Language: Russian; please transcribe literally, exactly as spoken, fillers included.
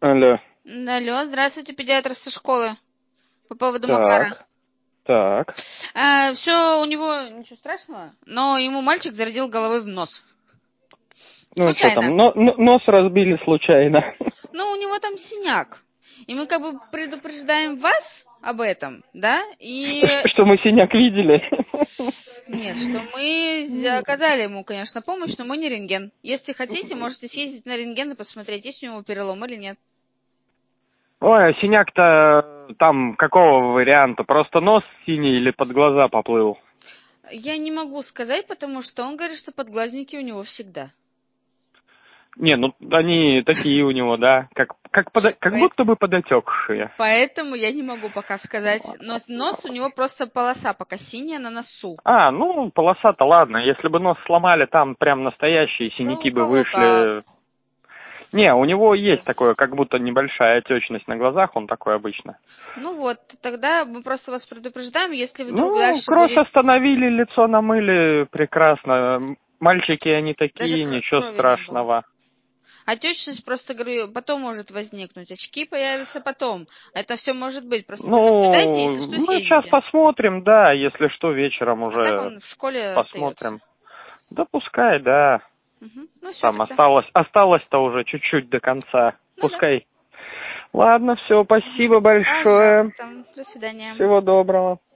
Алло. Алло, здравствуйте, педиатр со школы. По поводу Макара. Так, так. А, все, у него ничего страшного, но ему мальчик зарядил головой в нос. Ну, что Случайно. там, но, но- нос разбили случайно. Ну, у него там синяк. И мы как бы предупреждаем вас об этом, да? И Что мы синяк видели. нет, что мы оказали ему, конечно, помощь, но мы не рентген. Если хотите, можете съездить на рентген и посмотреть, есть у него перелом или нет. Ой, а синяк-то там какого варианта? Просто нос синий или под глаза поплыл? Я не могу сказать, потому что он говорит, что подглазники у него всегда. Не, ну они такие у него, да, как, как, подо- как будто бы подотекшие. Поэтому я не могу пока сказать. Но нос у него просто полоса пока синяя на носу. А, ну, полоса-то ладно. Если бы нос сломали, там прям настоящие Да синяки у бы кого вышли. как. Не, у него есть Есть. такое, как будто небольшая отечность на глазах, он такой обычно. Ну вот, тогда мы просто вас предупреждаем, если вдруг Ну, дальше кровь будет... остановили, лицо намыли, прекрасно. Мальчики, они Даже такие, кр- ничего крови не было. страшного. Отечность просто, говорю, потом может возникнуть. Очки появятся потом. Это все может быть. Просто вы наблюдайте, если Ну, что, мы сейчас съездите. посмотрим, да, если что, вечером А так уже он в школе остается. посмотрим. Да пускай, да. Угу. Ну все Там тогда. осталось, осталось-то уже чуть-чуть до конца. Ну да. Пускай. Ладно, все, спасибо большое. Пожалуйста. До свидания. Всего доброго.